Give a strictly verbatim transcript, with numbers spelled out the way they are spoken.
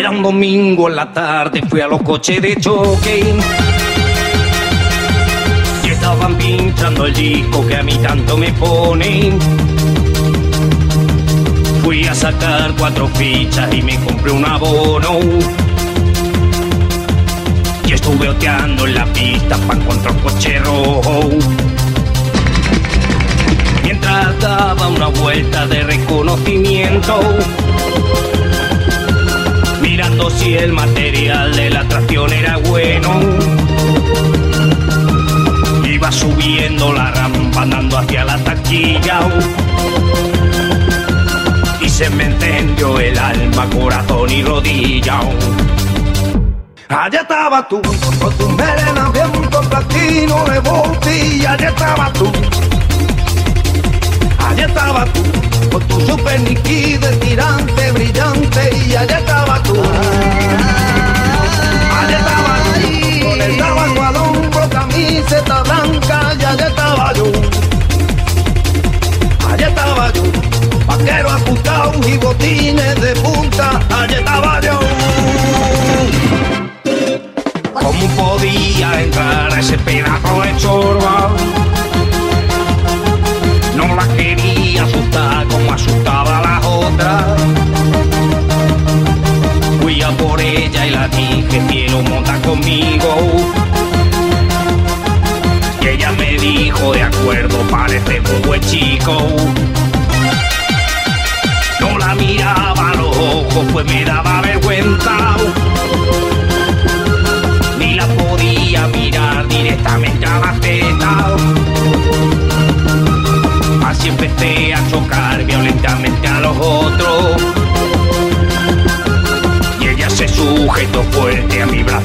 Era un domingo en la tarde, fui a los coches de choque y estaban pinchando el disco que a mí tanto me pone. Fui a sacar cuatro fichas y me compré un abono y estuve oteando en la pista pa' encontrar un coche rojo. Mientras daba una vuelta de reconocimiento, mirando si el material de la tracción era bueno, iba subiendo la rampa andando hacia la taquilla y se me encendió el alma, corazón y rodilla. Allá estaba tú, con tu melena viento platino de botella. Allá estaba tú, allá estaba tú, con tu super níquido tirante, brillante. Y allá estaba tú, allá estaba tú, con el tabaco al hombro, camiseta blanca. Y allá estaba yo, allá estaba yo, vaquero ajustado y botines de punta. Allá estaba yo. ¿Cómo podía entrar a ese pedazo de chorba? No la quería asustar como asustaba a las otras. Fui a por ella y la dije, quiero montar conmigo. Y ella me dijo, de acuerdo, parece un buen chico. No la miraba a los ojos, pues me daba vergüenza. Ni la podía mirar directamente a la teta. Así empecé a chocar violentamente a los otros y ella se sujetó fuerte a mi brazo